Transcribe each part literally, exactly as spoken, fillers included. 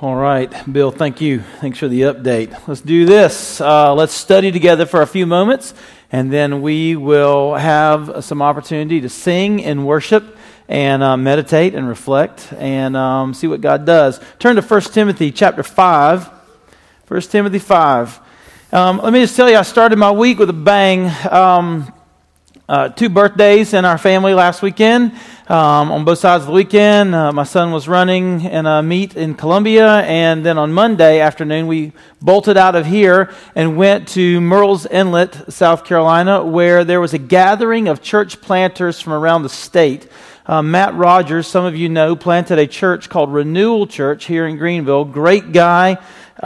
All right, Bill, thank you. Thanks for the update. Let's do this. Uh, let's study together for a few moments, and then we will have some opportunity to sing and worship and uh, meditate and reflect and um, see what God does. Turn to First Timothy chapter five. First Timothy five. Um, let me just tell you, I started my week with a bang. Um, uh, two birthdays in our family last weekend. Um, on both sides of the weekend, uh, my son was running in a meet in Columbia, and then on Monday afternoon, we bolted out of here and went to Murrells Inlet, South Carolina, where there was a gathering of church planters from around the state. Uh, Matt Rogers, some of you know, planted a church called Renewal Church here in Greenville. Great guy.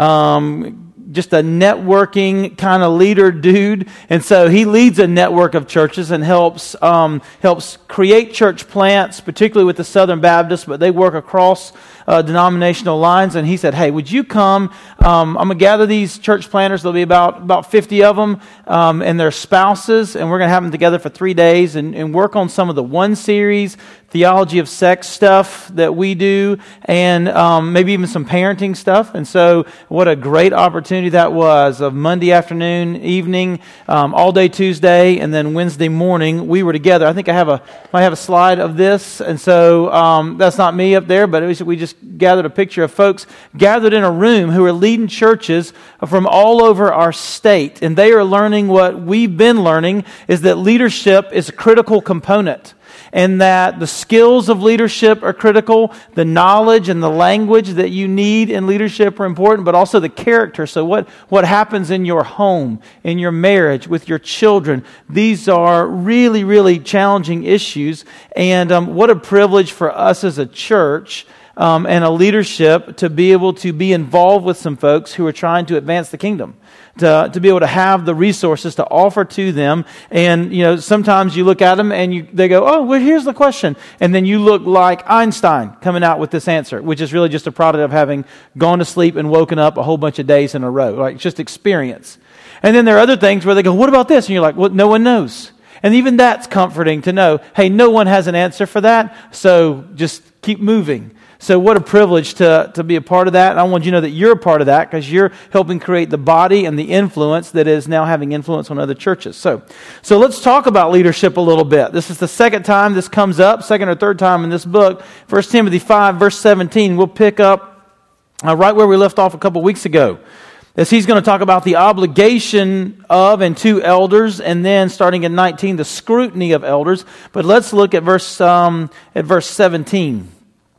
Um, just a networking kind of leader dude, and so he leads a network of churches and helps um, helps create church plants, particularly with the Southern Baptists, but they work across uh, denominational lines. And he said, "Hey, would you come? Um, I'm gonna gather these church planters. There'll be about about fifty of them, um, and their spouses, and we're gonna have them together for three days and, and work on some of the one series." Theology of sex stuff that we do, and um, maybe even some parenting stuff. And so what a great opportunity that was, of Monday afternoon, evening, um, all day Tuesday, and then Wednesday morning we were together. I think I have a might have a slide of this, and so um, that's not me up there, but it was, we just gathered a picture of folks gathered in a room who are leading churches from all over our state, and they are learning what we've been learning, is that leadership is a critical component. And that the skills of leadership are critical, the knowledge and the language that you need in leadership are important, but also the character. So what, what happens in your home, in your marriage, with your children, these are really, really challenging issues. And um, what a privilege for us as a church um, and a leadership to be able to be involved with some folks who are trying to advance the kingdom. To, to be able to have the resources to offer to them. And, you know, sometimes you look at them and you, they go, oh, well, here's the question. And then you look like Einstein coming out with this answer, which is really just a product of having gone to sleep and woken up a whole bunch of days in a row. Like, it's just experience. And then there are other things where they go, what about this? And you're like, well, no one knows. And even that's comforting to know, hey, no one has an answer for that, so just keep moving. So what a privilege to, to be a part of that. And I want you to know that you're a part of that because you're helping create the body and the influence that is now having influence on other churches. So, so let's talk about leadership a little bit. This is the second time this comes up, second or third time in this book. First Timothy five, verse seventeen. We'll pick up uh, right where we left off a couple weeks ago. As he's going to talk about the obligation of and to elders, and then starting in nineteen, the scrutiny of elders. But let's look at verse um, at verse seventeen.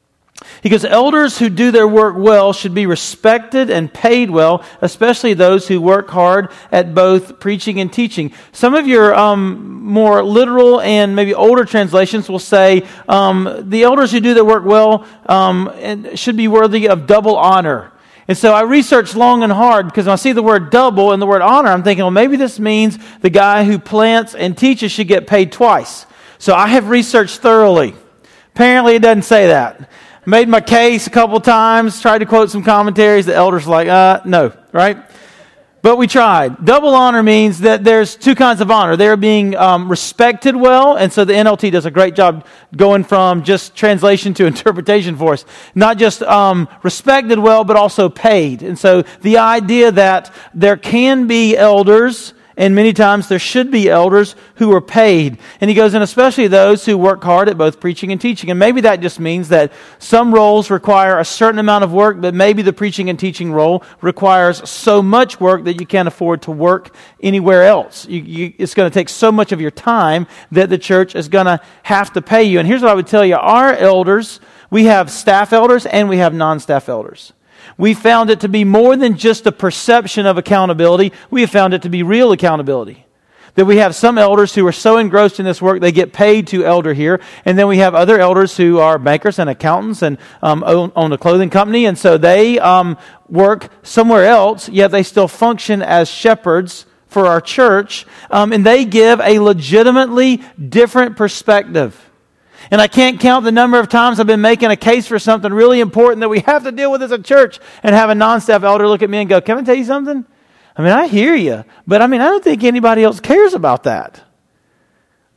He goes, elders who do their work well should be respected and paid well, especially those who work hard at both preaching and teaching. Some of your um, more literal and maybe older translations will say um, the elders who do their work well um, should be worthy of double honor. And so I researched long and hard because when I see the word double and the word honor, I'm thinking, well, maybe this means the guy who plants and teaches should get paid twice. So I have researched thoroughly. Apparently it doesn't say that. Made my case a couple times, tried to quote some commentaries. The elders were like, uh, no, right? But we tried. Double honor means that there's two kinds of honor. They're being um, respected well, and so the N L T does a great job going from just translation to interpretation for us. Not just um, respected well, but also paid. And so the idea that there can be elders, and many times there should be elders who are paid. And he goes, and especially those who work hard at both preaching and teaching. And maybe that just means that some roles require a certain amount of work, but maybe the preaching and teaching role requires so much work that you can't afford to work anywhere else. You, you, it's going to take so much of your time that the church is going to have to pay you. And here's what I would tell you. Our elders, we have staff elders and we have non-staff elders. We found it to be more than just a perception of accountability. We have found it to be real accountability. That we have some elders who are so engrossed in this work, they get paid to elder here. And then we have other elders who are bankers and accountants and um, own, own a clothing company. And so they um, work somewhere else, yet they still function as shepherds for our church. Um, and they give a legitimately different perspective. And I can't count the number of times I've been making a case for something really important that we have to deal with as a church and have a non-staff elder look at me and go, can I tell you something? I mean, I hear you, but I mean, I don't think anybody else cares about that.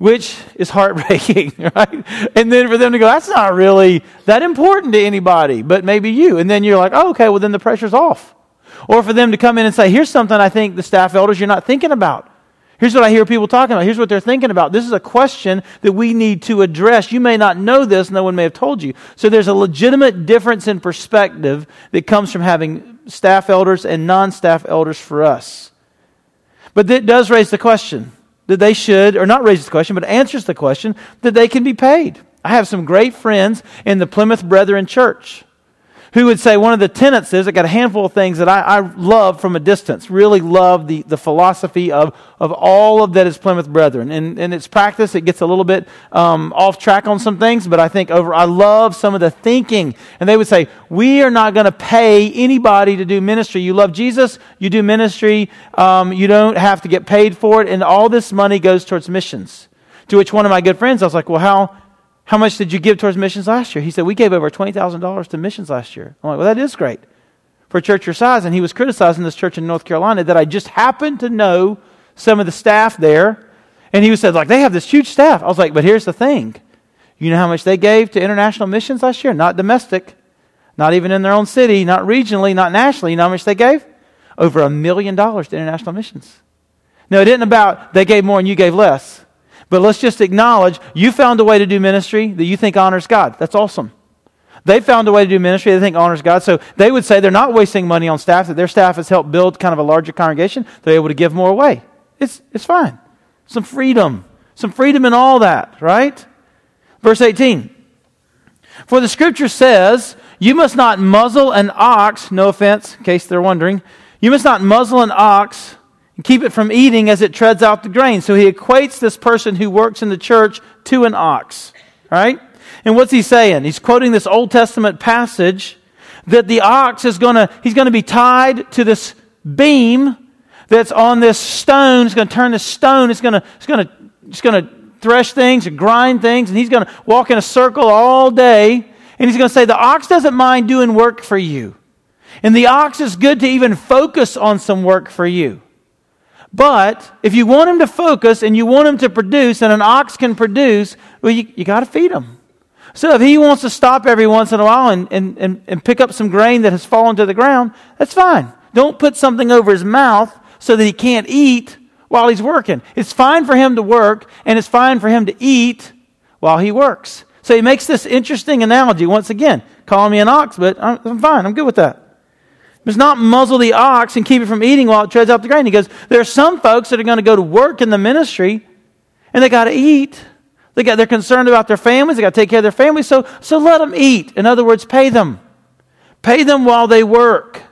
which is heartbreaking, right? And then for them to go, that's not really that important to anybody, but maybe you. And then you're like, oh, okay, well then the pressure's off. Or for them to come in and say, here's something I think the staff elders you're not thinking about. Here's what I hear people talking about. Here's what they're thinking about. This is a question that we need to address. You may not know this. No one may have told you. So there's a legitimate difference in perspective that comes from having staff elders and non-staff elders for us. But that does raise the question that they should, or not raises the question, but answers the question that they can be paid. I have some great friends in the Plymouth Brethren Church who would say one of the tenets is, I got a handful of things that I, I love from a distance, really love the, the philosophy of, of all of that is Plymouth Brethren. And in its practice, it gets a little bit um, off track on some things, but I think over, I love some of the thinking. And they would say, we are not going to pay anybody to do ministry. You love Jesus, you do ministry, um, you don't have to get paid for it, and all this money goes towards missions. To which one of my good friends, I was like, well, how... How much did you give towards missions last year? He said, we gave over twenty thousand dollars to missions last year. I'm like, well, that is great for a church your size. And he was criticizing this church in North Carolina that I just happened to know some of the staff there. And he said, like, they have this huge staff. I was like, but here's the thing. You know how much they gave to international missions last year? Not domestic, not even in their own city, not regionally, not nationally. You know how much they gave? Over a million dollars to international missions. No, it isn't about they gave more and you gave less. But let's just acknowledge you found a way to do ministry that you think honors God. That's awesome. They found a way to do ministry they think honors God. So they would say they're not wasting money on staff, that their staff has helped build kind of a larger congregation. They're able to give more away. It's, it's fine. Some freedom. Some freedom in all that, right? Verse eighteen. For the scripture says, you must not muzzle an ox, no offense, in case they're wondering, you must not muzzle an ox and keep it from eating as it treads out the grain. So he equates this person who works in the church to an ox, right? And what's he saying? He's quoting this Old Testament passage that the ox is going to, he's going to be tied to this beam that's on this stone. It's going to turn this stone. It's going to, it's going to, it's going to thresh things and grind things. And he's going to walk in a circle all day. And he's going to say, the ox doesn't mind doing work for you. And the ox is good to even focus on some work for you. But if you want him to focus and you want him to produce, and an ox can produce, well, you, you got to feed him. So if he wants to stop every once in a while and, and, and, and pick up some grain that has fallen to the ground, that's fine. Don't put something over his mouth so that he can't eat while he's working. It's fine for him to work, and it's fine for him to eat while he works. So he makes this interesting analogy. Once again, calling me an ox, but I'm, I'm fine. I'm good with that. It's not muzzle the ox and keep it from eating while it treads out the grain. He goes, there are some folks that are going to go to work in the ministry and they got to eat. They got, they're concerned about their families. They got to take care of their families. So, so let them eat. In other words, pay them. Pay them while they work.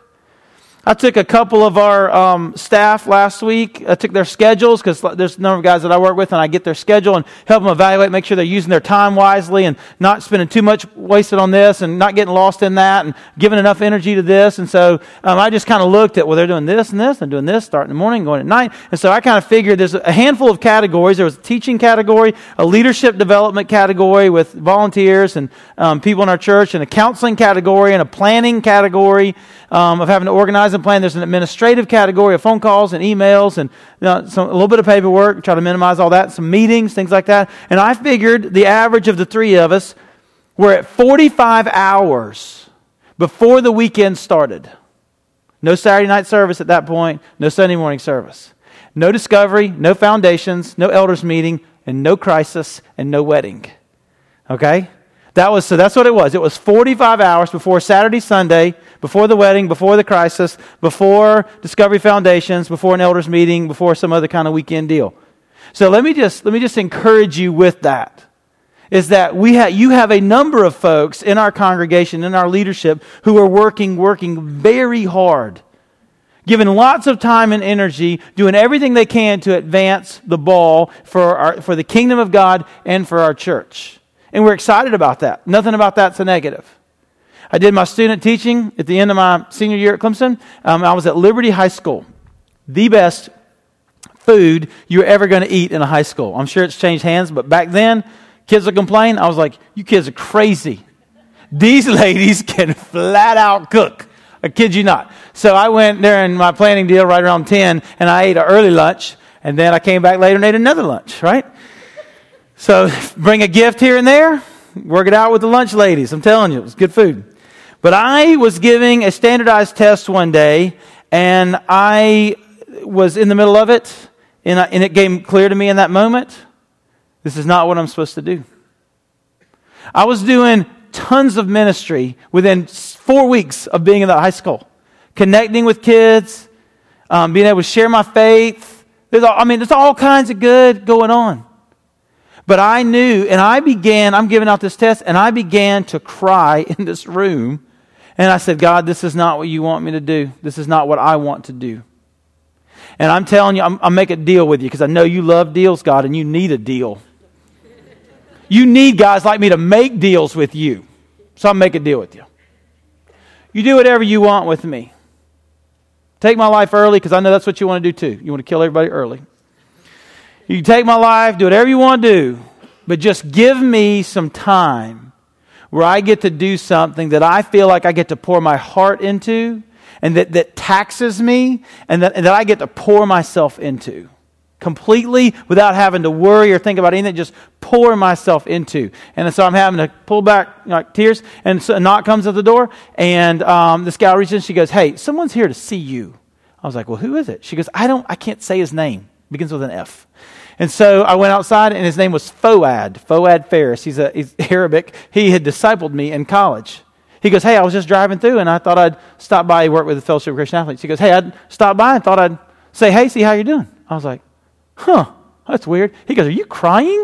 I took a couple of our um, staff last week. I took their schedules because there's a number of guys that I work with, and I get their schedule and help them evaluate, make sure they're using their time wisely and not spending too much wasted on this and not getting lost in that and giving enough energy to this. And so um, I just kind of looked at, well, they're doing this and this and doing this, starting in the morning, going at night. And so I kind of figured there's a handful of categories. There was a teaching category, a leadership development category with volunteers and um, people in our church, and a counseling category and a planning category um, of having to organize and plan. There's an administrative category of phone calls and emails and you know, some, a little bit of paperwork, try to minimize all that, some meetings, things like that. And I figured the average of the three of us were at forty-five hours before the weekend started. No Saturday night service at that point, no Sunday morning service. No discovery, no foundations, no elders meeting, and no crisis, and no wedding. Okay? That was so that's what it was. It was forty-five hours before Saturday, Sunday, before the wedding, before the crisis, before Discovery Foundations, before an elders meeting, before some other kind of weekend deal. So let me just let me just encourage you with that. Is that we have you have a number of folks in our congregation, in our leadership, who are working, working very hard, giving lots of time and energy, doing everything they can to advance the ball for our for the kingdom of God and for our church. And we're excited about that. Nothing about that's a negative. I did my student teaching at the end of my senior year at Clemson. Um, I was at Liberty High School. The best food you're ever going to eat in a high school. I'm sure it's changed hands, but back then, kids would complain. I was like, you kids are crazy. These ladies can flat out cook. I kid you not. So I went there in my planning deal right around ten, and I ate an early lunch, and then I came back later and ate another lunch, right? So bring a gift here and there, work it out with the lunch ladies. I'm telling you, it was good food. But I was giving a standardized test one day, and I was in the middle of it, and, I, and it became clear to me in that moment, this is not what I'm supposed to do. I was doing tons of ministry within four weeks of being in that high school, connecting with kids, um, being able to share my faith. There's all, I mean, there's all kinds of good going on. But I knew, and I began, I'm giving out this test, and I began to cry in this room. And I said, God, this is not what you want me to do. This is not what I want to do. And I'm telling you, I'm, I'm making a deal with you because I know you love deals, God, and you need a deal. You need guys like me to make deals with you. So I'll make a deal with you. You do whatever you want with me. Take my life early because I know that's what you want to do too. You want to kill everybody early. You can take my life, do whatever you want to do, but just give me some time where I get to do something that I feel like I get to pour my heart into and that, that taxes me and that, and that I get to pour myself into completely without having to worry or think about anything, just pour myself into. And so I'm having to pull back like tears, and so a knock comes at the door, and um, this gal reaches in, she goes, hey, someone's here to see you. I was like, well, who is it? She goes, I don't, I can't say his name. It begins with an F. And so I went outside, and his name was Foad, Foad Ferris. He's, a, he's Arabic. He had discipled me in college. He goes, hey, I was just driving through, and I thought I'd stop by. He worked with the Fellowship of Christian Athletes. He goes, hey, I'd stop by and thought I'd say, hey, see how you're doing. I was like, huh, that's weird. He goes, are you crying?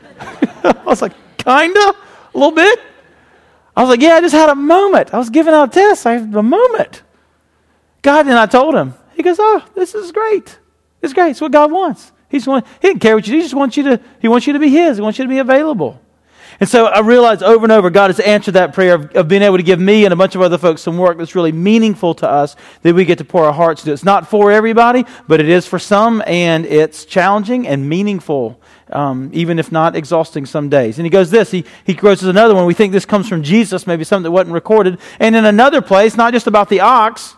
I was like, kinda, a little bit. I was like, yeah, I just had a moment. I was giving out tests. I had a moment. God, and I told him. He goes, oh, this is great. It's great. It's what God wants. He's one, he didn't care what you do. He just wants you to, he wants you to be his. He wants you to be available. And so I realized over and over, God has answered that prayer of, of being able to give me and a bunch of other folks some work that's really meaningful to us that we get to pour our hearts to. It's not for everybody, but it is for some, and it's challenging and meaningful, um, even if not exhausting some days. And he goes this, he, he goes to another one. We think this comes from Jesus, maybe something that wasn't recorded. And in another place, not just about the ox,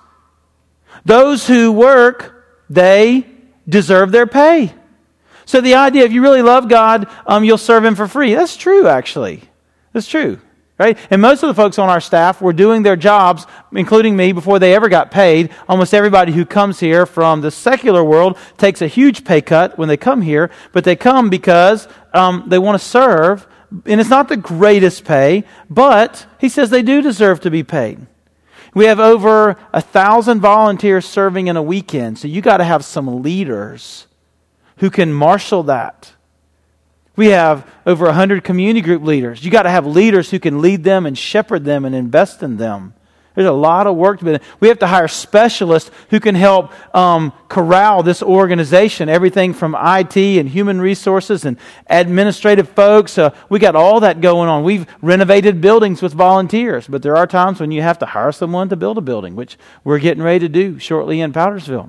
those who work, they deserve their pay. So the idea, if you really love God, um, you'll serve Him for free. That's true, actually. That's true, right? And most of the folks on our staff were doing their jobs, including me, before they ever got paid. Almost everybody who comes here from the secular world takes a huge pay cut when they come here, but they come because um, they want to serve, and it's not the greatest pay, but he says they do deserve to be paid. We have over a thousand volunteers serving in a weekend, so you got to have some leaders who can marshal that. We have over one hundred community group leaders. You got to have leaders who can lead them and shepherd them and invest in them. There's a lot of work to be done. We have to hire specialists who can help um, corral this organization. Everything from I T and human resources and administrative folks. Uh, we got all that going on. We've renovated buildings with volunteers, but there are times when you have to hire someone to build a building, which we're getting ready to do shortly in Powdersville.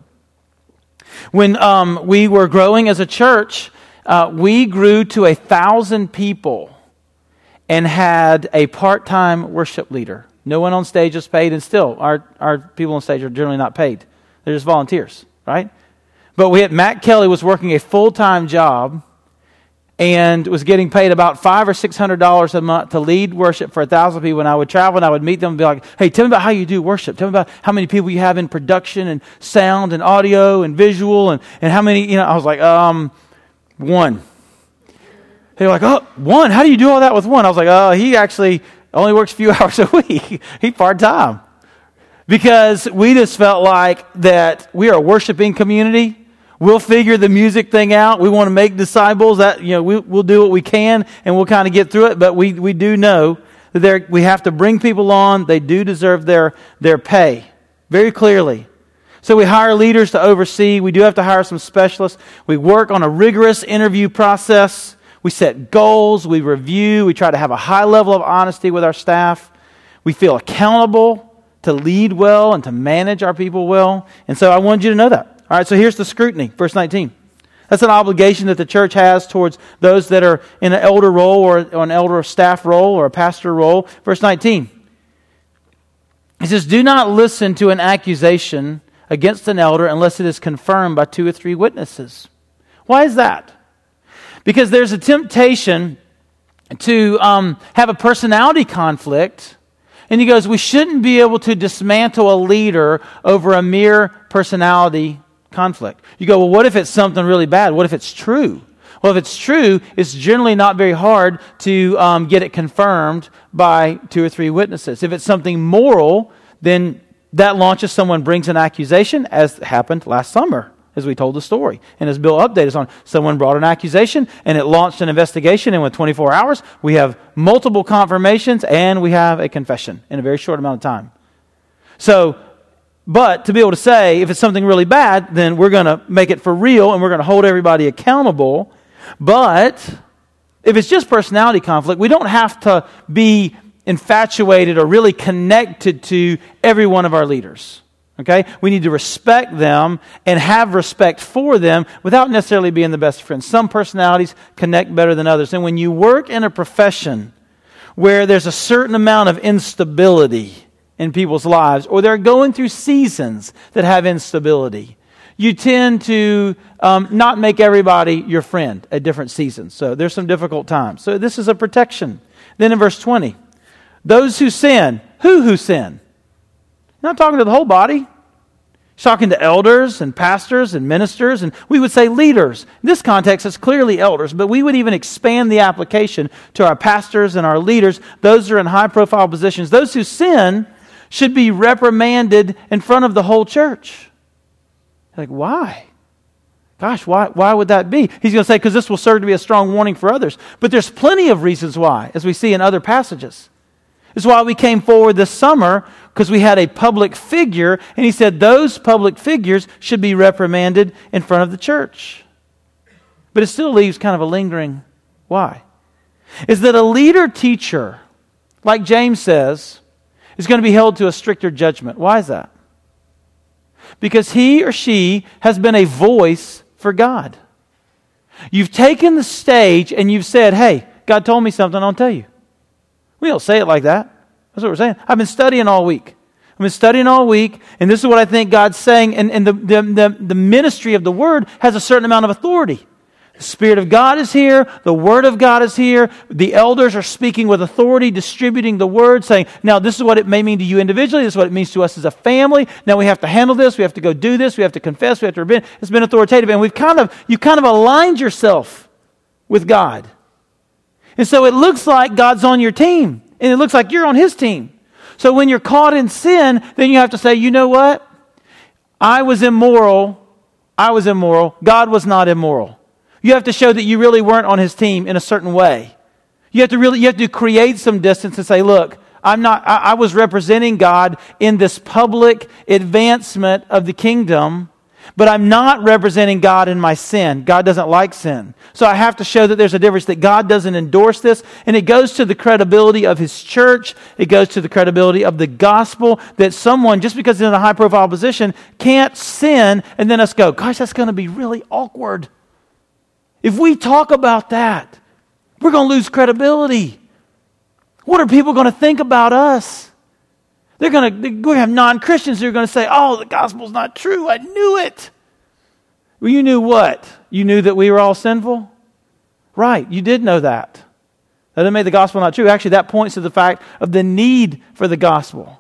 When um, we were growing as a church, uh, we grew to a thousand people and had a part-time worship leader. No one on stage is paid, and still, our, our people on stage are generally not paid. They're just volunteers, right? But we had Matt Kelly was working a full-time job and was getting paid about five or six hundred dollars a month to lead worship for a thousand people. When I would travel and I would meet them and be like, "Hey, tell me about how you do worship. Tell me about how many people you have in production and sound and audio and visual and, and how many." You know, I was like, "Um, one." They were like, "Oh, one? How do you do all that with one?" I was like, "Oh, he actually only works a few hours a week. He's part-time." Because we just felt like that we are a worshiping community. We'll figure the music thing out. We want to make disciples. That you know, we, we'll do what we can, and we'll kind of get through it. But we, we do know that there, we have to bring people on. They do deserve their, their pay, very clearly. So we hire leaders to oversee. We do have to hire some specialists. We work on a rigorous interview process. We set goals. We review. We try to have a high level of honesty with our staff. We feel accountable to lead well and to manage our people well. And so I wanted you to know that. All right, so here's the scrutiny, verse nineteen. That's an obligation that the church has towards those that are in an elder role or, or an elder staff role or a pastor role. Verse nineteen. It says, "Do not listen to an accusation against an elder unless it is confirmed by two or three witnesses." Why is that? Because there's a temptation to um, have a personality conflict. And he goes, we shouldn't be able to dismantle a leader over a mere personality conflict. You go, well, what if it's something really bad? What if it's true? Well, if it's true, it's generally not very hard to um, get it confirmed by two or three witnesses. If it's something moral, then that launches, someone brings an accusation, as happened last summer, as we told the story. And as Bill updated us on, someone brought an accusation, and it launched an investigation, and within twenty-four hours, we have multiple confirmations, and we have a confession in a very short amount of time. So, but to be able to say, if it's something really bad, then we're going to make it for real, and we're going to hold everybody accountable. But if it's just personality conflict, we don't have to be infatuated or really connected to every one of our leaders. Okay? We need to respect them and have respect for them without necessarily being the best friends. Some personalities connect better than others. And when you work in a profession where there's a certain amount of instability in people's lives, or they're going through seasons that have instability, you tend to um, not make everybody your friend at different seasons. So there's some difficult times. So this is a protection. Then in verse twenty, those who sin, who who sin? Not talking to the whole body. He's talking to elders and pastors and ministers, and we would say leaders. In this context, it's clearly elders, but we would even expand the application to our pastors and our leaders, those who are in high-profile positions. Those who sin should be reprimanded in front of the whole church. Like, why? Gosh, why, why would that be? He's going to say, because this will serve to be a strong warning for others. But there's plenty of reasons why, as we see in other passages. This is why we came forward this summer, because we had a public figure, and he said those public figures should be reprimanded in front of the church. But it still leaves kind of a lingering why. Is that a leader teacher, like James says, is going to be held to a stricter judgment. Why is that? Because he or she has been a voice for God. You've taken the stage and you've said, hey, God told me something, I'll tell you. We don't say it like that. That's what we're saying. I've been studying all week. I've been studying all week, and this is what I think God's saying. And, and the, the, the, the ministry of the Word has a certain amount of authority. The Spirit of God is here. The Word of God is here. The elders are speaking with authority, distributing the Word, saying, now this is what it may mean to you individually. This is what it means to us as a family. Now we have to handle this. We have to go do this. We have to confess. We have to repent. It's been authoritative. And we've kind of, you kind of aligned yourself with God. And so it looks like God's on your team. And it looks like you're on His team. So when you're caught in sin, then you have to say, you know what? I was immoral. I was immoral. God was not immoral. You have to show that you really weren't on His team in a certain way. You have to really, you have to create some distance and say, look, I'm not, I, I was representing God in this public advancement of the kingdom, but I'm not representing God in my sin. God doesn't like sin. So I have to show that there's a difference, that God doesn't endorse this. And it goes to the credibility of His church. It goes to the credibility of the gospel, that someone, just because they're in a high-profile position, can't sin and then us go, gosh, that's going to be really awkward. If we talk about that, we're going to lose credibility. What are people going to think about us? They're going to, they're going to have non-Christians who are going to say, oh, the gospel's not true. I knew it. Well, you knew what? You knew that we were all sinful? Right, you did know that. That didn't make the gospel not true. Actually, that points to the fact of the need for the gospel.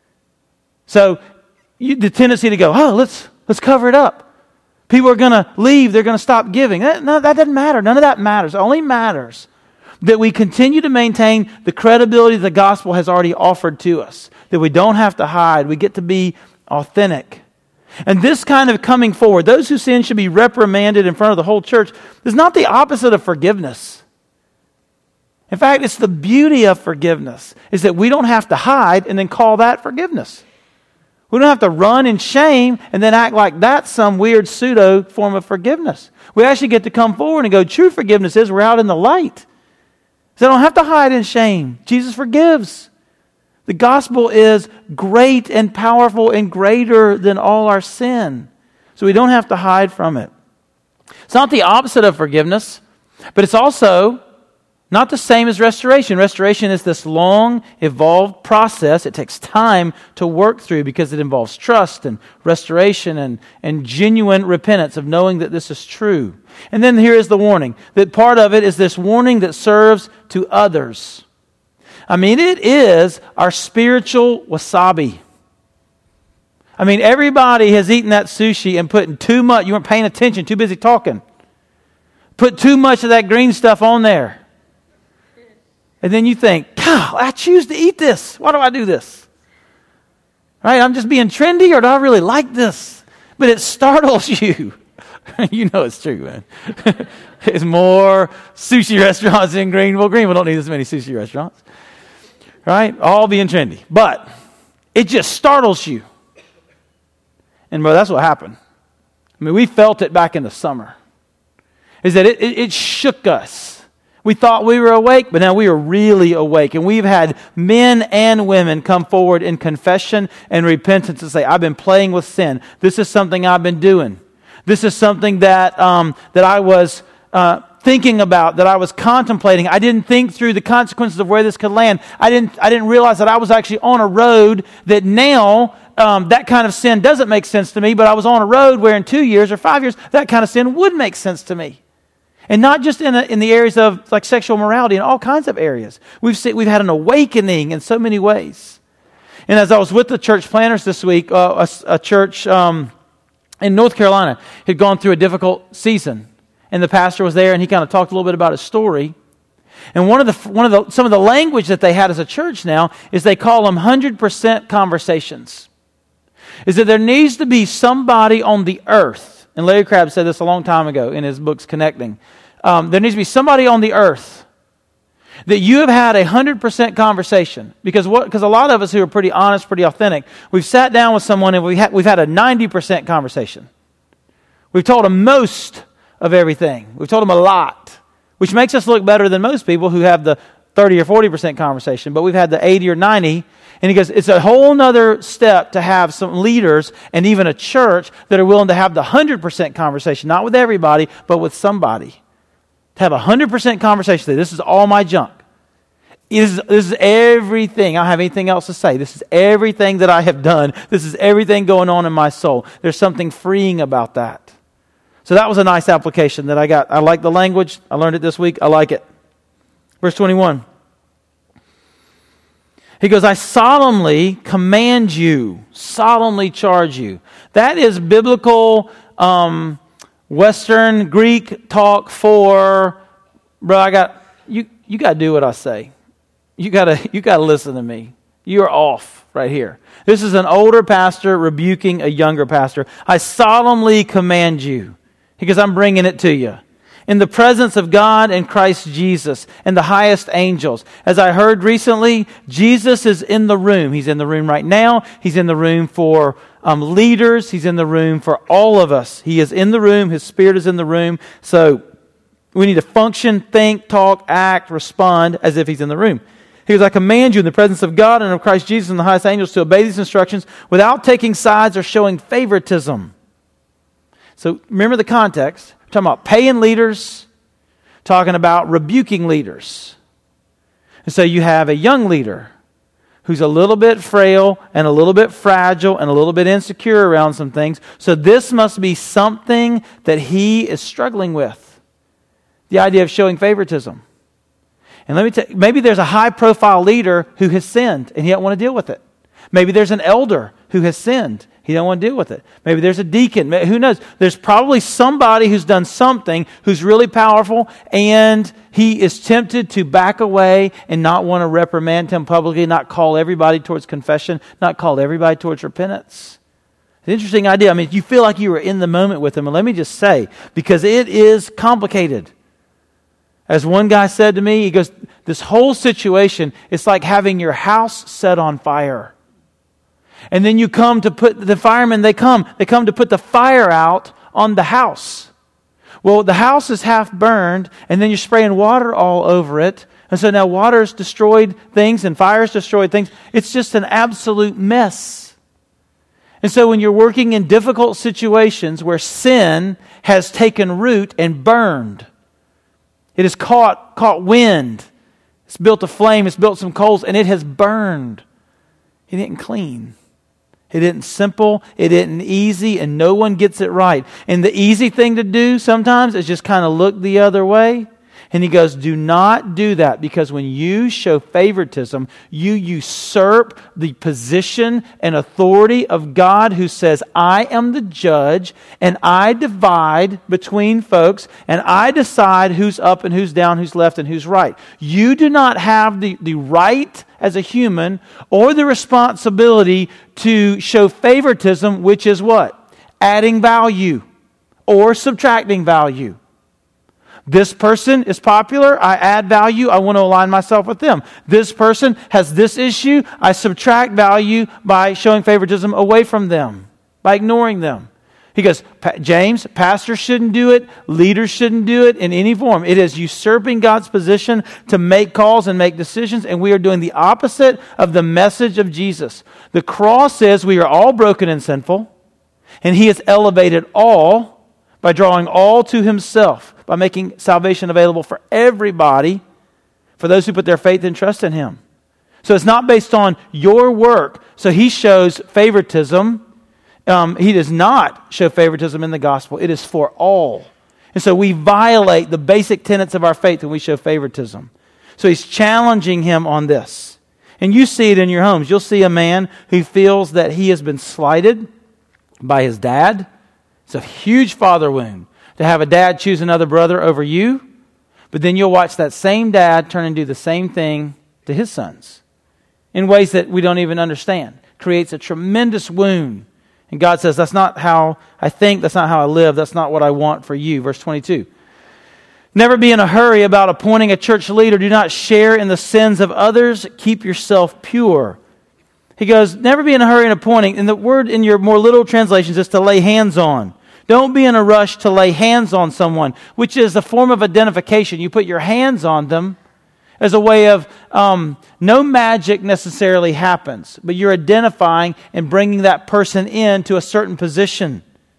So, you, the tendency to go, oh, let's let's cover it up. People are going to leave. They're going to stop giving. That, no, that doesn't matter. None of that matters. It only matters that we continue to maintain the credibility the gospel has already offered to us. That we don't have to hide. We get to be authentic. And this kind of coming forward, those who sin should be reprimanded in front of the whole church, is not the opposite of forgiveness. In fact, it's the beauty of forgiveness, is that we don't have to hide and then call that forgiveness. We don't have to run in shame and then act like that's some weird pseudo form of forgiveness. We actually get to come forward and go, true forgiveness is we're out in the light. So I don't have to hide in shame. Jesus forgives. The gospel is great and powerful and greater than all our sin. So we don't have to hide from it. It's not the opposite of forgiveness, but it's also Not the same as restoration. Restoration is this long, evolved process. It takes time to work through because it involves trust and restoration and, and genuine repentance of knowing that this is true. And then here is the warning. That part of it is this warning that serves to others. I mean, it is our spiritual wasabi. I mean, everybody has eaten that sushi and putting too much, you weren't paying attention, too busy talking. Put too much of that green stuff on there. And then you think, God, I choose to eat this. Why do I do this? Right? I'm just being trendy, or do I really like this? But it startles you. You know it's true, man. There's more sushi restaurants in Greenville. Greenville don't need as many sushi restaurants. Right? All being trendy. But it just startles you. And bro, that's what happened. I mean, we felt it back in the summer. Is that it, it, it shook us. We thought we were awake, but now we are really awake. And we've had men and women come forward in confession and repentance and say, I've been playing with sin. This is something I've been doing. This is something that um, that I was uh, thinking about, that I was contemplating. I didn't think through the consequences of where this could land. I didn't I didn't realize that I was actually on a road that now um, that kind of sin doesn't make sense to me, but I was on a road where in two years or five years, that kind of sin would make sense to me. And not just in, a, in the areas of like sexual morality, in all kinds of areas. We've seen, we've had an awakening in so many ways. And as I was with the church planners this week, uh, a, a church um, in North Carolina had gone through a difficult season. And the pastor was there, and he kind of talked a little bit about his story. And one of the one of the some of the language that they had as a church now is they call them one hundred percent conversations. Is that there needs to be somebody on the earth. And Larry Crabb said this a long time ago in his books, Connecting. Um, there needs to be somebody on the earth that you have had a one hundred percent conversation. Because what? Because a lot of us who are pretty honest, pretty authentic, we've sat down with someone and we've had, we've had a ninety percent conversation. We've told them most of everything. We've told them a lot, which makes us look better than most people who have the thirty or forty percent conversation. But we've had the eighty or ninety. And he goes, it's a whole nother step to have some leaders and even a church that are willing to have the one hundred percent conversation, not with everybody, but with somebody. To have a one hundred percent conversation. Say, this is all my junk. This is, this is everything. I don't have anything else to say. This is everything that I have done. This is everything going on in my soul. There's something freeing about that. So that was a nice application that I got. I like the language. I learned it this week. I like it. Verse twenty-one. He goes, I solemnly command you, solemnly charge you. That is biblical um, Western Greek talk for, bro, I got, you You got to do what I say. You got to you got to listen to me. You're off right here. This is an older pastor rebuking a younger pastor. I solemnly command you, because I'm bringing it to you. In the presence of God and Christ Jesus and the highest angels. As I heard recently, Jesus is in the room. He's in the room right now. He's in the room for um, leaders. He's in the room for all of us. He is in the room. His Spirit is in the room. So we need to function, think, talk, act, respond as if He's in the room. He goes, I command you in the presence of God and of Christ Jesus and the highest angels to obey these instructions without taking sides or showing favoritism. So remember the context. We're talking about paying leaders, talking about rebuking leaders. And so you have a young leader who's a little bit frail and a little bit fragile and a little bit insecure around some things. So this must be something that he is struggling with. The idea of showing favoritism. And let me tell you, maybe there's a high-profile leader who has sinned and he don't want to deal with it. Maybe there's an elder who has sinned. He don't want to deal with it. Maybe there's a deacon. Who knows? There's probably somebody who's done something who's really powerful and he is tempted to back away and not want to reprimand him publicly, not call everybody towards confession, not call everybody towards repentance. It's an interesting idea. I mean, you feel like you were in the moment with him. And let me just say, because it is complicated. As one guy said to me, he goes, this whole situation, it's like having your house set on fire. And then you come to put, the firemen, they come, they come to put the fire out on the house. Well, the house is half burned, and then you're spraying water all over it. And so now water's destroyed things, and fire's destroyed things. It's just an absolute mess. And so when you're working in difficult situations where sin has taken root and burned, it has caught caught, caught wind. It's built a flame. It's built some coals, and it has burned. It isn't clean. It isn't simple. It isn't easy, and no one gets it right. And the easy thing to do sometimes is just kind of look the other way. And he goes, do not do that, because when you show favoritism, you usurp the position and authority of God, who says, I am the judge, and I divide between folks, and I decide who's up and who's down, who's left and who's right. You do not have the, the right as a human or the responsibility to show favoritism, which is what? Adding value or subtracting value. This person is popular, I add value, I want to align myself with them. This person has this issue, I subtract value by showing favoritism away from them, by ignoring them. He goes, James, pastors shouldn't do it, leaders shouldn't do it in any form. It is usurping God's position to make calls and make decisions, and we are doing the opposite of the message of Jesus. The cross says we are all broken and sinful, and He has elevated all by drawing all to Himself, by making salvation available for everybody, for those who put their faith and trust in Him. So it's not based on your work. So He shows favoritism. Um, he does not show favoritism in the gospel. It is for all. And so we violate the basic tenets of our faith when we show favoritism. So He's challenging him on this. And you see it in your homes. You'll see a man who feels that he has been slighted by his dad. It's a huge father wound to have a dad choose another brother over you, but then you'll watch that same dad turn and do the same thing to his sons in ways that we don't even understand. Creates a tremendous wound. And God says, that's not how I think, that's not how I live, that's not what I want for you. Verse twenty-two. Never be in a hurry about appointing a church leader. Do not share in the sins of others. Keep yourself pure. He goes, never be in a hurry in appointing. And the word in your more literal translations is to lay hands on. Don't be in a rush to lay hands on someone, which is a form of identification. You put your hands on them as a way of, um, no magic necessarily happens, but you're identifying and bringing that person into a certain position.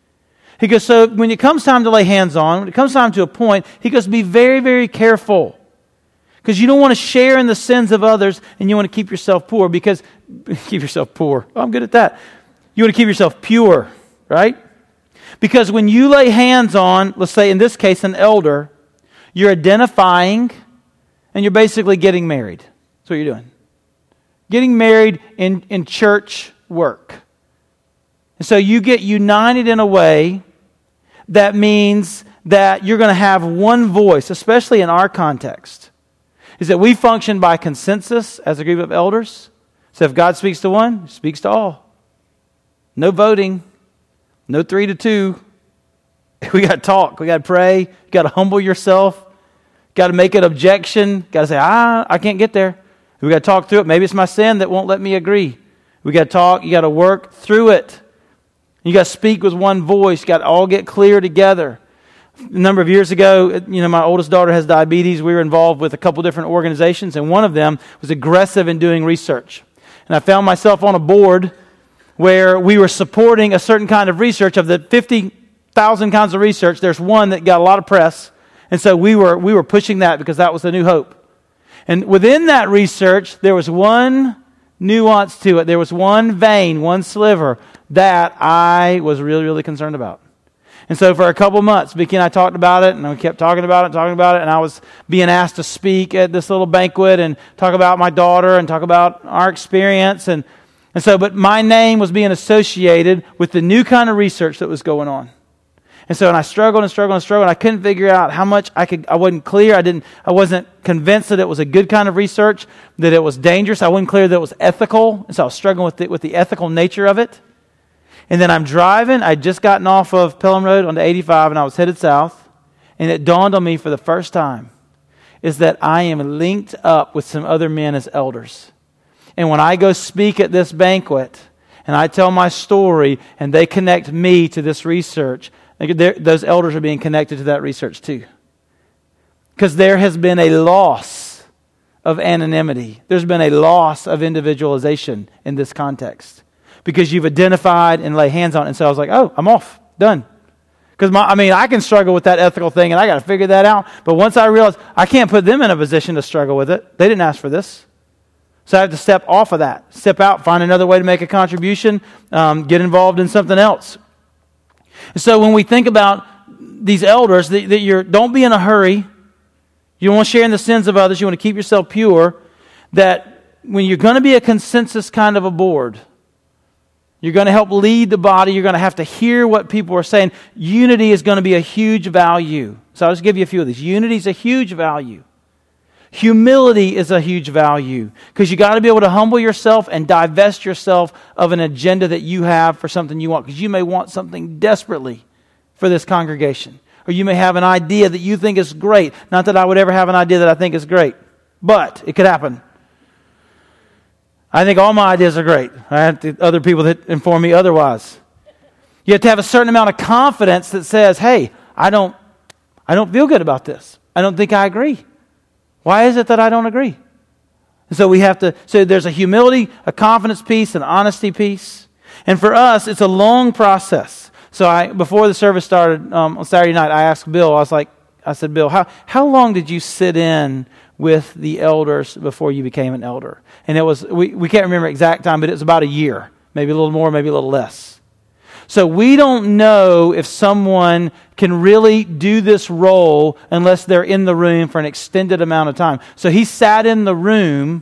He goes, so when it comes time to lay hands on, when it comes time to appoint, he goes, be very, very careful. Because you don't want to share in the sins of others, and you want to keep yourself poor, because, keep yourself poor. Oh, I'm good at that. You want to keep yourself pure, right? Because when you lay hands on, let's say in this case, an elder, you're identifying and you're basically getting married. That's what you're doing. Getting married in, in church work. And so you get united in a way that means that you're going to have one voice, especially in our context. Is that we function by consensus as a group of elders. So if God speaks to one, He speaks to all. No voting. No three to two. We got to talk. We got to pray. You got to humble yourself. Got to make an objection. Got to say, ah, I can't get there. We got to talk through it. Maybe it's my sin that won't let me agree. We got to talk. You got to work through it. You got to speak with one voice. You got to all get clear together. A number of years ago, you know, my oldest daughter has diabetes. We were involved with a couple different organizations, and one of them was aggressive in doing research. And I found myself on a board where we were supporting a certain kind of research. Of the fifty thousand kinds of research, there's one that got a lot of press. And so we were we were pushing that because that was the new hope. And within that research, there was one nuance to it. There was one vein, one sliver that I was really, really concerned about. And so for a couple months, Vicki and I talked about it, and we kept talking about it, talking about it, and I was being asked to speak at this little banquet and talk about my daughter and talk about our experience. And, and so, but my name was being associated with the new kind of research that was going on. And so, and I struggled and struggled and struggled, and I couldn't figure out how much I could, I wasn't clear, I didn't, I wasn't convinced that it was a good kind of research, that it was dangerous, I wasn't clear that it was ethical, and so I was struggling with the, with the ethical nature of it. And then I'm driving, I'd just gotten off of Pelham Road onto eighty-five, and I was headed south, and it dawned on me for the first time, is that I am linked up with some other men as elders. And when I go speak at this banquet, and I tell my story, and they connect me to this research, those elders are being connected to that research too. Because there has been a loss of anonymity. There's been a loss of individualization in this context. Because you've identified and lay hands on it. And so I was like, oh, I'm off. Done. Because, I mean, I can struggle with that ethical thing, and I got to figure that out. But once I realize I can't put them in a position to struggle with it, they didn't ask for this. So I have to step off of that, step out, find another way to make a contribution, um, get involved in something else. So when we think about these elders, that, that you're, don't be in a hurry. You don't want to share in the sins of others. You want to keep yourself pure. That when you're going to be a consensus kind of a board, you're going to help lead the body. You're going to have to hear what people are saying. Unity is going to be a huge value. So I'll just give you a few of these. Unity is a huge value. Humility is a huge value. Because you got to be able to humble yourself and divest yourself of an agenda that you have for something you want. Because you may want something desperately for this congregation. Or you may have an idea that you think is great. Not that I would ever have an idea that I think is great. But it could happen. I think all my ideas are great. I have other people that inform me otherwise. You have to have a certain amount of confidence that says, hey, I don't, I don't feel good about this. I don't think I agree. Why is it that I don't agree? And so we have to, so there's a humility, a confidence piece, an honesty piece. And for us, it's a long process. So I, before the service started um, on Saturday night, I asked Bill, I was like, I said, Bill, how, how long did you sit in with the elders before you became an elder? And it was, we, we can't remember exact time, but it was about a year. Maybe a little more, maybe a little less. So we don't know if someone can really do this role unless they're in the room for an extended amount of time. So he sat in the room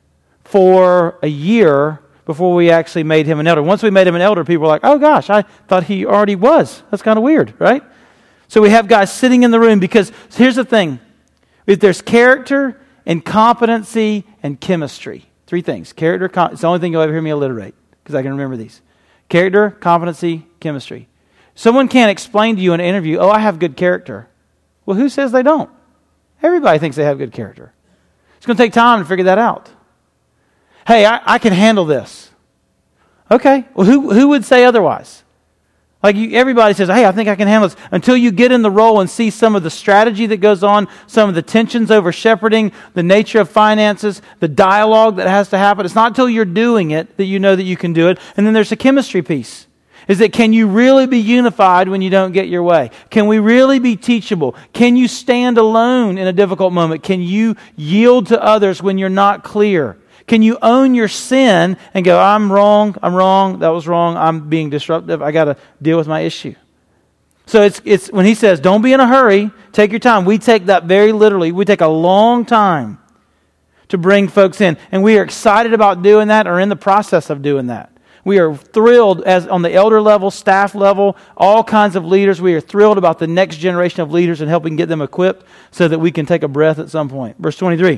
for a year before we actually made him an elder. Once we made him an elder, people were like, oh gosh, I thought he already was. That's kind of weird, right? So we have guys sitting in the room because here's the thing. If there's character and competency and chemistry, three things. Character, com- it's the only thing you'll ever hear me alliterate because I can remember these. Character, competency, chemistry. Someone can't explain to you in an interview, oh, I have good character. Well, who says they don't? Everybody thinks they have good character. It's going to take time to figure that out. Hey, I, I can handle this. Okay, well, who, who would say otherwise? Like you, everybody says, hey, I think I can handle this. Until you get in the role and see some of the strategy that goes on, some of the tensions over shepherding, the nature of finances, the dialogue that has to happen. It's not until you're doing it that you know that you can do it. And then there's a chemistry piece. Is that can you really be unified when you don't get your way? Can we really be teachable? Can you stand alone in a difficult moment? Can you yield to others when you're not clear? Can you own your sin and go, I'm wrong, I'm wrong, that was wrong, I'm being disruptive, I got to deal with my issue. So it's it's when he says, don't be in a hurry, take your time. We take that very literally. We take a long time to bring folks in. And we are excited about doing that or in the process of doing that. We are thrilled as on the elder level, staff level, all kinds of leaders. We are thrilled about the next generation of leaders and helping get them equipped so that we can take a breath at some point. Verse twenty-three.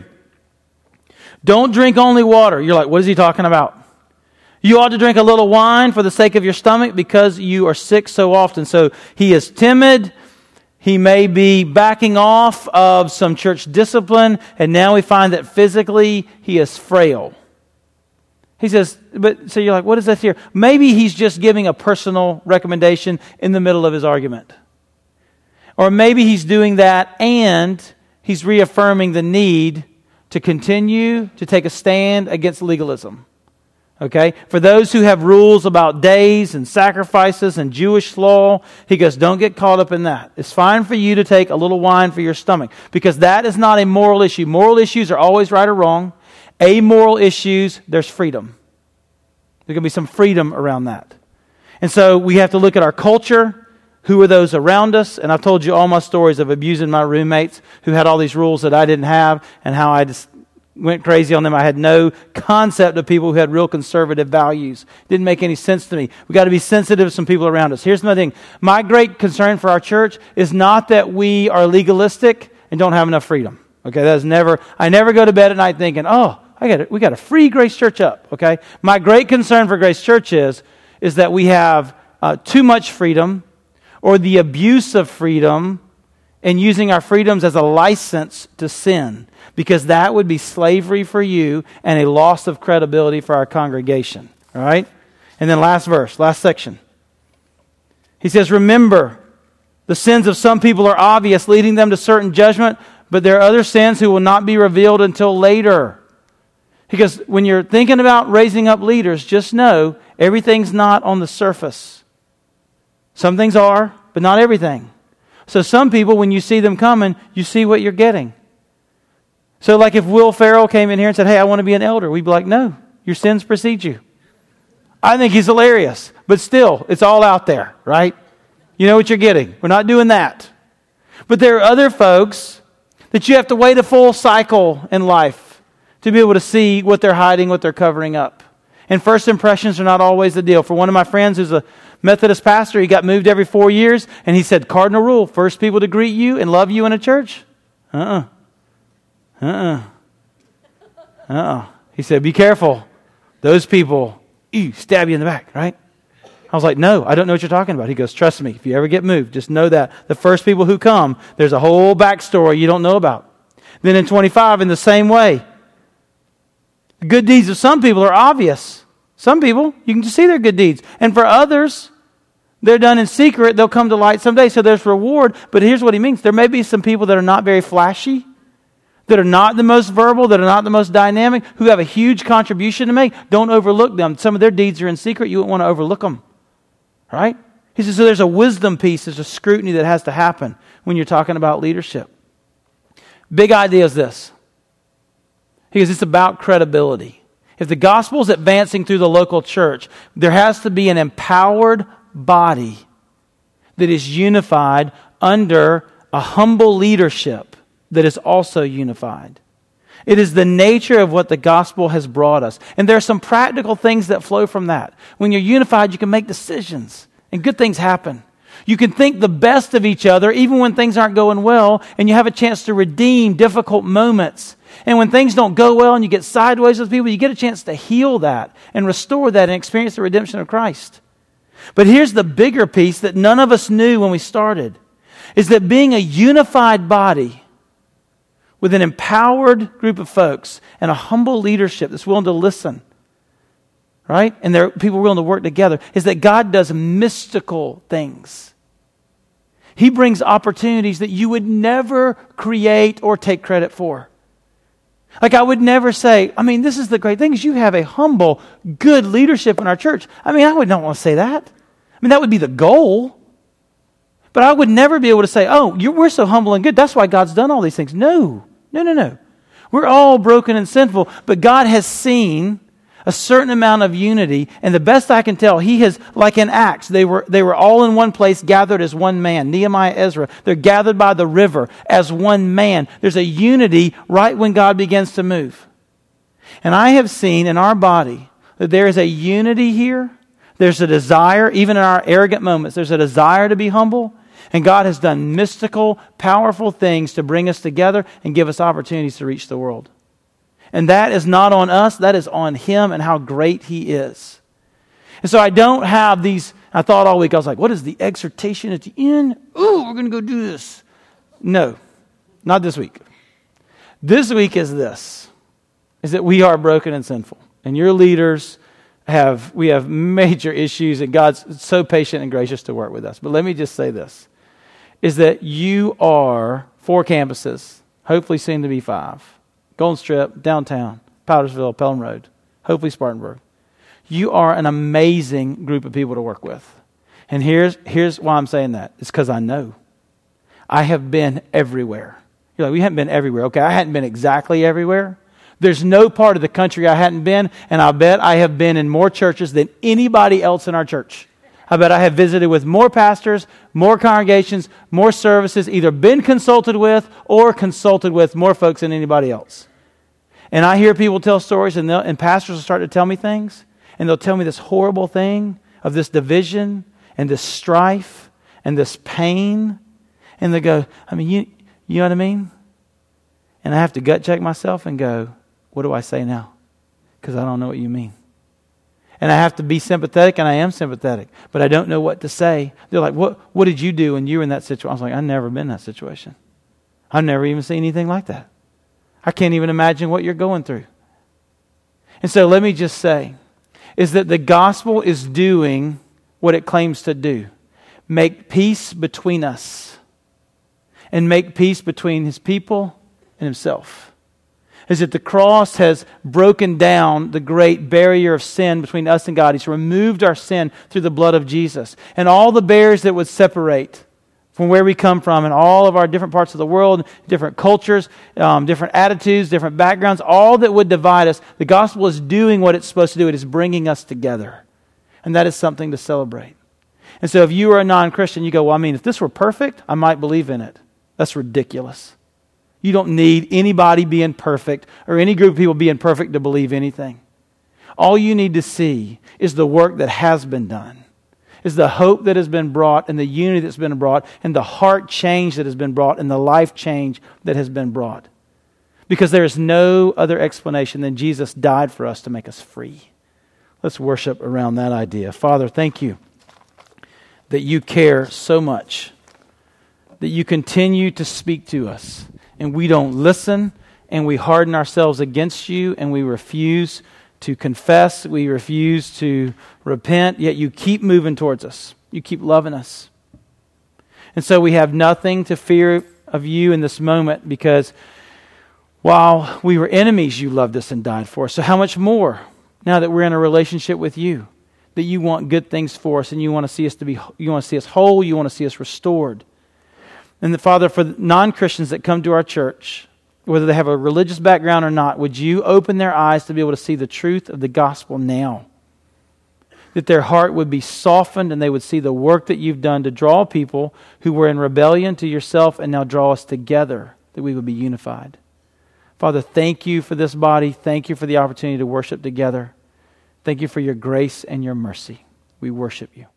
Don't drink only water. You're like, what is he talking about? You ought to drink a little wine for the sake of your stomach because you are sick so often. So he is timid. He may be backing off of some church discipline. And now we find that physically he is frail. He says, but so you're like, what is that here? Maybe he's just giving a personal recommendation in the middle of his argument. Or maybe he's doing that and he's reaffirming the need to continue to take a stand against legalism. Okay? For those who have rules about days and sacrifices and Jewish law, he goes, don't get caught up in that. It's fine for you to take a little wine for your stomach because that is not a moral issue. Moral issues are always right or wrong. Amoral issues, there's freedom. There's going to be some freedom around that. And so we have to look at our culture. Who are those around us? And I've told you all my stories of abusing my roommates who had all these rules that I didn't have and how I just went crazy on them. I had no concept of people who had real conservative values. Didn't make any sense to me. We've got to be sensitive to some people around us. Here's another thing. My great concern for our church is not that we are legalistic and don't have enough freedom. Okay, that is never, I never go to bed at night thinking, oh, I got it. We got to free Grace Church up. Okay, my great concern for Grace Church is, is that we have uh, too much freedom or the abuse of freedom and using our freedoms as a license to sin. Because that would be slavery for you and a loss of credibility for our congregation. All right? And then last verse, last section. He says, remember, the sins of some people are obvious, leading them to certain judgment, but there are other sins who will not be revealed until later. Because when you're thinking about raising up leaders, just know everything's not on the surface. Some things are, but not everything. So some people, when you see them coming, you see what you're getting. So like if Will Ferrell came in here and said, hey, I want to be an elder, we'd be like, no, your sins precede you. I think he's hilarious, but still, it's all out there, right? You know what you're getting. We're not doing that. But there are other folks that you have to wait a full cycle in life to be able to see what they're hiding, what they're covering up. And first impressions are not always the deal. For one of my friends who's a Methodist pastor, he got moved every four years, and he said, cardinal rule, first people to greet you and love you in a church? Uh-uh. Uh-uh. Uh-uh. He said, be careful. Those people, ew, stab you in the back, right? I was like, no, I don't know what you're talking about. He goes, trust me, if you ever get moved, just know that the first people who come, there's a whole backstory you don't know about. Then in twenty-five, in the same way, the good deeds of some people are obvious. Some people, you can just see their good deeds. And for others, they're done in secret. They'll come to light someday. So there's reward. But here's what he means. There may be some people that are not very flashy, that are not the most verbal, that are not the most dynamic, who have a huge contribution to make. Don't overlook them. Some of their deeds are in secret. You wouldn't want to overlook them. Right? He says, so there's a wisdom piece. There's a scrutiny that has to happen when you're talking about leadership. Big idea is this. He goes, it's about credibility. If the gospel is advancing through the local church, there has to be an empowered body that is unified under a humble leadership that is also unified. It is the nature of what the gospel has brought us. And there are some practical things that flow from that. When you're unified, you can make decisions and good things happen. You can think the best of each other even when things aren't going well, and you have a chance to redeem difficult moments. And when things don't go well and you get sideways with people, you get a chance to heal that and restore that and experience the redemption of Christ. But here's the bigger piece that none of us knew when we started, is that being a unified body with an empowered group of folks and a humble leadership that's willing to listen, right? And there are people willing to work together, is that God does mystical things. He brings opportunities that you would never create or take credit for. Like I would never say, I mean, this is the great thing is you have a humble, good leadership in our church. I mean, I would not want to say that. I mean, that would be the goal. But I would never be able to say, oh, you're, we're so humble and good. That's why God's done all these things. No, no, no, no. We're all broken and sinful, but God has seen a certain amount of unity, and the best I can tell, He has, like in Acts, they were they were all in one place, gathered as one man. Nehemiah, Ezra, they're gathered by the river as one man. There's a unity right when God begins to move. And I have seen in our body that there is a unity here. There's a desire, even in our arrogant moments, there's a desire to be humble. And God has done mystical, powerful things to bring us together and give us opportunities to reach the world. And that is not on us, that is on Him and how great He is. And so I don't have these, I thought all week, I was like, what is the exhortation at the end? Ooh, we're going to go do this. No, not this week. This week is this, is that we are broken and sinful. And your leaders have, we have major issues, and God's so patient and gracious to work with us. But let me just say this, is that you are four campuses, hopefully soon to be five. Golden Strip, downtown, Powdersville, Pelham Road, hopefully Spartanburg. You are an amazing group of people to work with. And here's, here's why I'm saying that. It's because I know. I have been everywhere. You're like, we haven't been everywhere. Okay, I hadn't been exactly everywhere. There's no part of the country I hadn't been, and I bet I have been in more churches than anybody else in our church. I bet I have visited with more pastors, more congregations, more services, either been consulted with or consulted with more folks than anybody else. And I hear people tell stories, and, and pastors will start to tell me things, and they'll tell me this horrible thing of this division and this strife and this pain. And they go, I mean, you, you know what I mean? And I have to gut check myself and go, what do I say now? Because I don't know what you mean. And I have to be sympathetic, and I am sympathetic, but I don't know what to say. They're like, what What did you do when you were in that situation? I was like, I've never been in that situation. I've never even seen anything like that. I can't even imagine what you're going through. And so let me just say, is that the gospel is doing what it claims to do. Make peace between us. And make peace between His people and Himself. Is that the cross has broken down the great barrier of sin between us and God. He's removed our sin through the blood of Jesus. And all the barriers that would separate from where we come from and all of our different parts of the world, different cultures, um, different attitudes, different backgrounds, all that would divide us. The gospel is doing what it's supposed to do. It is bringing us together. And that is something to celebrate. And so if you are a non-Christian, you go, well, I mean, if this were perfect, I might believe in it. That's ridiculous. You don't need anybody being perfect or any group of people being perfect to believe anything. All you need to see is the work that has been done. Is the hope that has been brought and the unity that's been brought and the heart change that has been brought and the life change that has been brought. Because there is no other explanation than Jesus died for us to make us free. Let's worship around that idea. Father, thank you that you care so much, that you continue to speak to us, and we don't listen, and we harden ourselves against you, and we refuse to confess, we refuse to repent, yet you keep moving towards us. You keep loving us. And so we have nothing to fear of you in this moment because while we were enemies, you loved us and died for us. So how much more now that we're in a relationship with you, that you want good things for us and you want to see us to be, you want to see us whole, you want to see us restored. And the Father, for non-Christians that come to our church, whether they have a religious background or not, would you open their eyes to be able to see the truth of the gospel now? That their heart would be softened and they would see the work that you've done to draw people who were in rebellion to yourself and now draw us together, that we would be unified. Father, thank you for this body. Thank you for the opportunity to worship together. Thank you for your grace and your mercy. We worship you.